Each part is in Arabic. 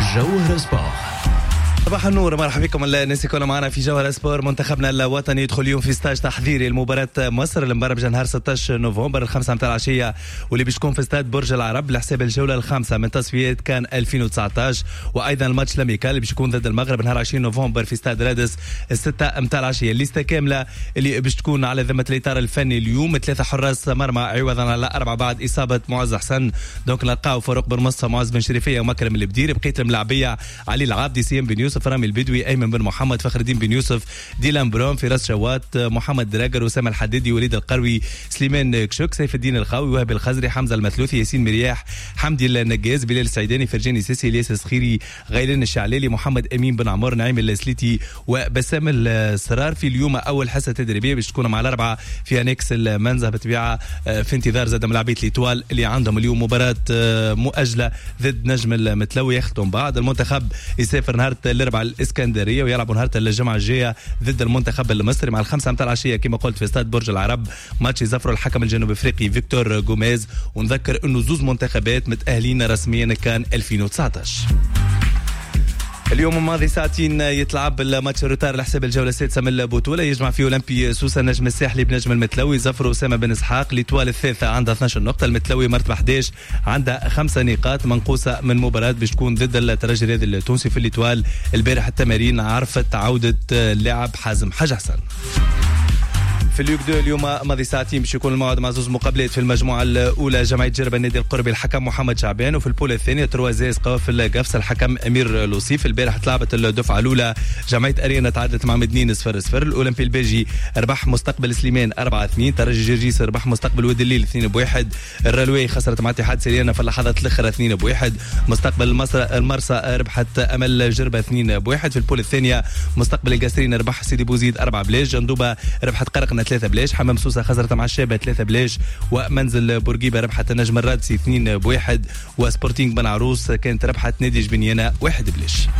جوهر سبور. صباح النور، مرحبا بكم الناس كلها معنا في جوهر سبور. منتخبنا الوطني يدخل اليوم في ستاج تحضيري لمباراة مصر المبرمجة نهار 16 نوفمبر 5 متاع العشية، واللي باش تكون في استاد برج العرب لحساب الجولة الخامسة من تصفيات كان 2019. وايضا الماتش الامريكي اللي باش يكون ضد المغرب نهار 20 نوفمبر في استاد رادس 6 متاع العشية. الليسته كاملة اللي باش تكون على ذمة الاطار الفني اليوم: 3 حراس مرمى عوضا على 4 بعد اصابة معز حسن. دونك نلقاو فاروق بن مصطفى، معز بن شريفية ومكرم البدير. بقيت الملاعبية: علي العابدي، سيام بن يوسف، رامي البدوي، ايمن بن محمد، فخر الدين بن يوسف، ديلان برون، فراس شوات، محمد دراجر، اسامه الحديدي، وليد القروي، سليمان كشك، سيف الدين الخاوي، وهبي الخزري، حمزه المثلوثي، ياسين مرياح، حمدي النجاز، بلال السعيداني، فرجاني سيسي، الياس السخيري، غيلان الشعلالي، محمد امين بن عمر، نعيم السليتي وبسام السرار. في اليوم اول حصه تدريبيه باش تكون مع الاربعه في انكس المنزه بطبيعه، في انتظار زاد ملاعبيه ليتوال اللي عندهم اليوم مباراه مؤجله ضد نجم المتلوي. يختم بعد المنتخب يسافر نهار الاربعاء الاسكندريه ويلعبوا نهار الجمعه الجايه ضد المنتخب المصري مع 5 متاع العشيه كما قلت في استاد برج العرب. ماتش يزفروا الحكم الجنوب افريقي فيكتور غوميز، ونذكر انه زوز منتخبات متاهلين رسميا كان 2019. اليوم الماضي ساعتين يتلعب الماتش الروتار لحساب الجوله السادسه من البطوله، يجمع فيه اولمبي سوسه النجم الساحلي بنجم المتلوي. زفر اسامه بن اسحاق. ليتوال الثالثه عندها 12 نقطه، المتلوي مرتبه 11 عندها 5 نقاط منقوصه من مباراه باش تكون ضد الترجي الرياضي التونسي. في الليتوال البارح التمارين عرفت عوده اللاعب حازم حاج حسن. في الليوك 2 اليوم ماضي ساعتين باش يكون الموعد مع زوز مقابلات. في المجموعه الاولى جمعيه جربه النادي القربي الحكم محمد شعبان، وفي البول الثانيه تروازيس قوافل القفص الحكم امير لوصيف. البارح تلعبت الدفعه الاولى، جمعيه ارينا تعادلت مع مدنين 0-0. الاولمبي البيجي ربح مستقبل سليمان 4-2. ترجي جرجيس ربح مستقبل ود الليل 2-1. الرلوي خسرت مع اتحاد سريانه في اللحظات الاخرى 2-1. مستقبل المرسى ربحت امل جربه 2-1. في البول الثانيه مستقبل القاسرين ربح سيدي بوزيد 4-1. جندوبه ربحت قرقنا 3-1. حمام سوسه خسرت مع الشابه 3-1. ومنزل بورقيبه ربحت النجم الرادسي 2-1. وسبورتينغ بن عروس كانت ربحت نادي جبنيانه 1-0.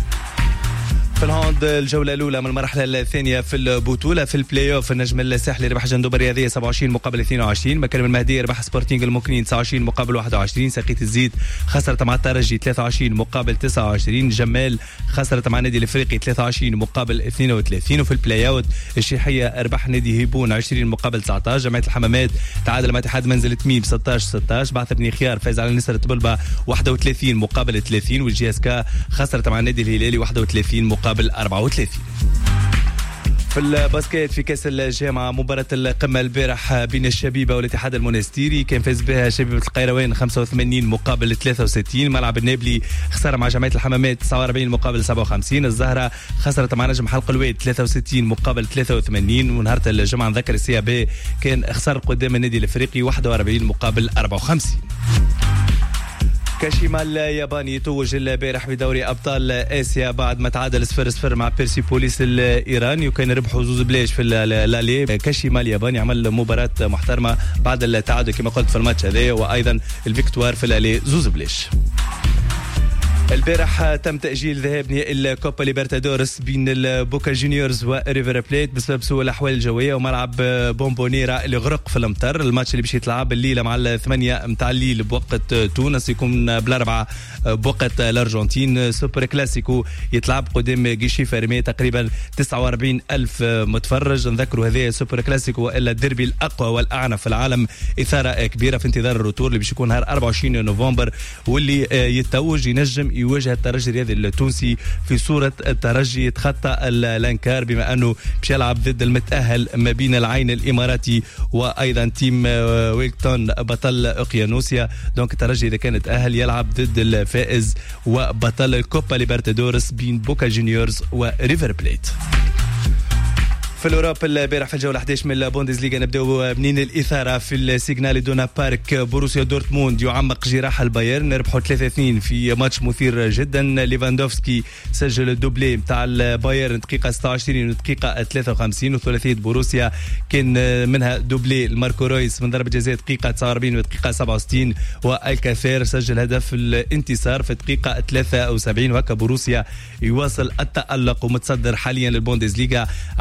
في الهاند الجولة الأولى من المرحلة الثانية في البطولة. في البلاي اوف النجم الساحلي ربح جندوبة الرياضية 27 مقابل 22. مكرم المهدي ربح سبورتينغ المكنين 29 مقابل 21. سقيت الزيت خسرت مع الترجي 23 مقابل 29. جمال خسرت مع نادي الافريقي 23 مقابل 32. وفي البلاي اوت الشيحية ربح نادي هيبون 20 مقابل 19. جمعية الحمامات تعادل مع اتحاد منزل تميم 16-16. بعث بن خيار فاز على نسر طبلبة 31 مقابل 30. والجي اس كا خسرت مع النادي الهلالي 31 مقابل 34. في الباسكيت في كاس الجامعة مباراة القمة البارح بين الشبيبة والاتحاد المونستيري، كان فاز بها شبيبة القيروان 85 مقابل 63. ملعب النابلي خسر مع جمعية الحمامات 49 مقابل 57. الزهرة خسرت مع نجم حلق الواد 63 مقابل 83. ونهار الجمعة نذكر السي بي كان خسر قدام النادي الافريقي 41 مقابل 54. كاشيما الياباني يتوج البارح بدوري ابطال اسيا بعد ما تعادل 0-0 مع بيرسيبوليس الايراني، وكان ربحوا زوز بلاش في اللالي. كاشيما الياباني عمل مباراه محترمه بعد التعادل كما قلت في الماتش هذا، وايضا الفيكتوار في اللالي زوز بلاش. البارح تم تأجيل ذهاب نهائي الكوبا ليبرتادورس بين البوكا جونيورز وريفر بليت بسبب سوء الأحوال الجوية وملعب بومبونيرا اللي غرق في الأمطار. الماتش اللي باش يتلعب الليلة مع 8 متاع الليل بوقت تونس، يكون بال4 بوقت الأرجنتين. سوبر كلاسيكو يتلعب قدام جيشي فارمي تقريبا 49 ألف متفرج. نذكروا هذا سوبر كلاسيكو وإلا الديربي الأقوى والأعنف في العالم، إثارة كبيرة في انتظار الروتور اللي باش يكون نهار 24 نوفمبر، واللي يتوج ينجم يواجه الترجي الرياضي التونسي في صورة الترجي يتخطى الانكار، بما انه باش يلعب ضد المتأهل ما بين العين الاماراتي وايضا تيم ويلتون بطل اوقيانوسيا. دونك الترجي اذا كان تأهل يلعب ضد الفائز وبطل الكوبا ليبرتادورس بين بوكا جونيورز وريفر بليت. في الأوروب البارح في الجولة 11 من البوندسليغا نبداو منين الإثارة في السيجنال إدونا بارك. بوروسيا دورتموند يعمق جراح البايرن، ربحوا 3-2 في ماتش مثير جدا. ليفاندوفسكي سجل الدوبلي متاع البايرن دقيقة 26 ودقيقة 53، وثلاثية بوروسيا كان منها دوبلي ماركو رويس من ضربة جزاء دقيقة 49 ودقيقة 67، والكافير سجل هدف الانتصار في دقيقة 73. وهكا بوروسيا يواصل التألق ومتصدر حاليا للبوندسليغا عنده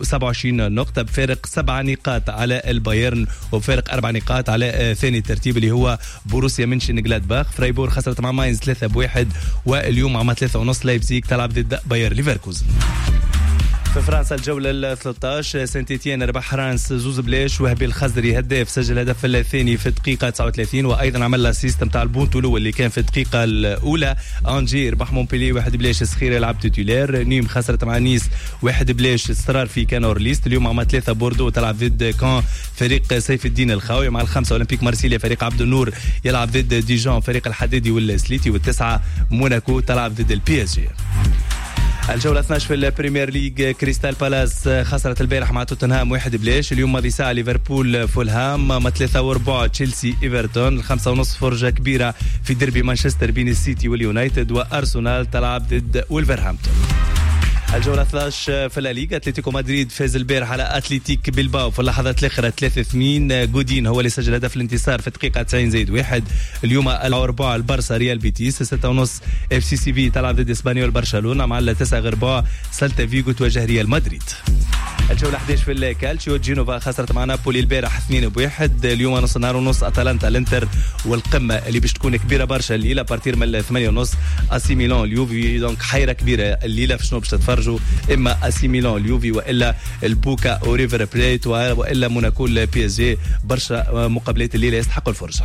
27 نقطة بفارق 7 نقاط على البايرن وبفارق 4 نقاط على ثاني الترتيب اللي هو بوروسيا منشنغلادباخ. فرايبور خسرت مع ماينز 3-1 واليوم مع 3:30 لايبزيغ تلعب ضد باير ليفركوزن. في فرنسا الجولة 13 سانت إتيان ربح رانس 2-0 وهبي الخزري هداف سجل الهدف الثاني في الدقيقة 39 وأيضا عمل الاسيست نتاع البونتو الأول اللي كان في الدقيقة الأولى. أنجي ربح مونبيلي 1-0 سخير يلعب تيتولير. نيم خسرت مع نيس 1-0 استرار في كان أورليست. اليوم مع 3 بوردو تلعب ضد كان فريق سيف الدين الخاوي. مع 5 أولمبيك مارسيليا فريق عبد النور يلعب ضد ديجون فريق الحديدي والسليتي. وال9 موناكو تلعب ضد البي اس جي. الجولة 12 في البريمير ليج كريستال بالاس خسرت البارح مع توتنهام 1-0. اليوم ماضي ساعة ليفربول فولهام 3-4 تشيلسي ايفرتون. 5:30 فرجة كبيرة في ديربي مانشستر بين السيتي واليونايتد. وأرسنال تلعب ضد وولفرهامبتون. الجولة 13 في الليغا اتلتيكو مدريد فاز البارح على اتلتيك بلباو في اللحظات الاخيرة 3-2. جودين هو اللي سجل هدف الانتصار في الدقيقة 90+1. اليوم الأربعة البارسا ريال بيتيس. 6:30 اف سي سي في تلعب ضد اسبانيول برشلونة. مع 9:15 سالتا فيغو تواجه ريال مدريد. الجولة 11 في الكالتشيو جينوفا خسرت مع نابولي البارح 2-1. اليوم نص نهار ونص اتلانتا الانتر. والقمة اللي باش تكون كبيرة برشا الليلة بارتير من 8:30 اسي ميلان اليوفي. دونك حيرة كبيرة الليلة في شنو باش تتفرجوا اما اسي ميلان اليوفي والا البوكا او ريفر بليت والا موناكو البي اس جي. برشا مقابلات الليلة يستحقوا الفرجة.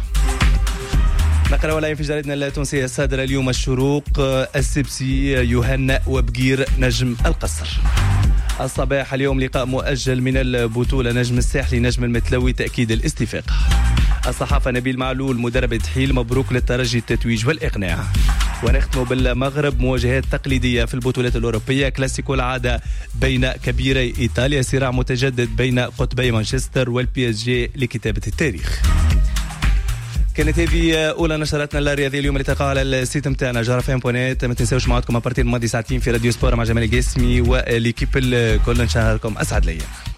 نقرأ ولا في جريدنا التونسية الصادرة اليوم الشروق السبسي يهنأ وبقير نجم القصر. الصباح اليوم لقاء مؤجل من البطولة نجم الساحلي نجم المتلوي تأكيد الاستفاقة. الصحافة نبيل معلول مدرب تحيل مبروك للترجي التتويج والإقناع. ونختم بالمغرب مواجهات تقليدية في البطولات الأوروبية كلاسيكو العادة بين كبيري إيطاليا. صراع متجدد بين قطبي مانشستر والبي اس جي لكتابة التاريخ. كانت هذه اولى نشراتنا الرياضيه اليوم اللي تلقاها على السيت نتاعنا جرفان.net. ما تنساوش معكم ابارتي الماضي ساعتين في راديو سبور مع جمال القاسمي وليكيب الكل. نشاهدكم اسعد الايام.